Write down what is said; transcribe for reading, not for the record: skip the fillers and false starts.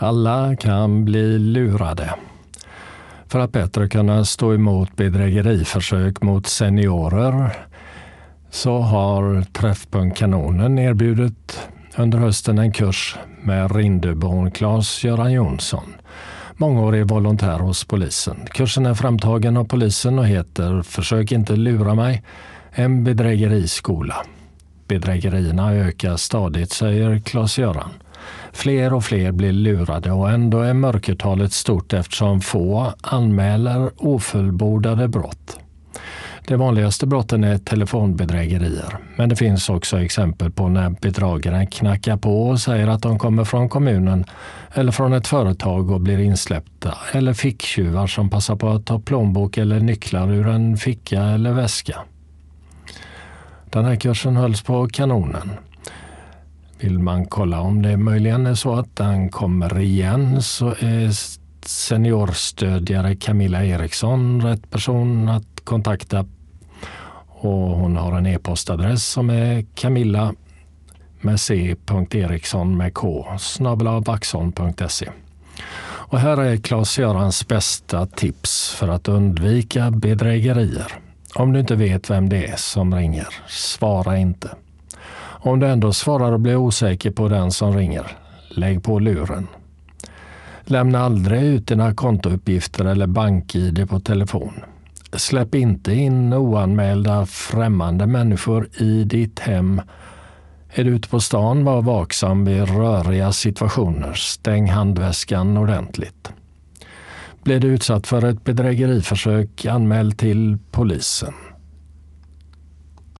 Alla kan bli lurade. För att bättre kunna stå emot bedrägeriförsök mot seniorer så har Träffpunkt Kanonen erbjudit under hösten en kurs med Rindöbon Claes-Göran Jonsson, mångårig volontär hos polisen. Kursen är framtagen av polisen och heter Försök inte lura mig, en bedrägeriskola. Bedrägerierna ökar stadigt, säger Claes-Göran. Fler och fler blir lurade och ändå är mörkertalet stort eftersom få anmäler ofullbordade brott. De vanligaste brotten är telefonbedrägerier, men det finns också exempel på när bedragaren knackar på och säger att de kommer från kommunen eller från ett företag och blir insläppta, eller ficktjuvar som passar på att ta plånbok eller nycklar ur en ficka eller väska. Den här kursen hölls på Kanonen. Vill man kolla om det möjligen är så att den kommer igen så är seniorstödjare Camilla Eriksson rätt person att kontakta. Och hon har en e-postadress som är camilla med c.eriksson med k @vaxholm.se. Och här är Claes-Görans bästa tips för att undvika bedrägerier. Om du inte vet vem det är som ringer, svara inte. Om du ändå svarar och blir osäker på den som ringer, lägg på luren. Lämna aldrig ut dina kontouppgifter eller bank-ID på telefon. Släpp inte in oanmälda främmande människor i ditt hem. Är du ute på stan, var vaksam vid röriga situationer. Stäng handväskan ordentligt. Blir du utsatt för ett bedrägeriförsök, anmäl till polisen.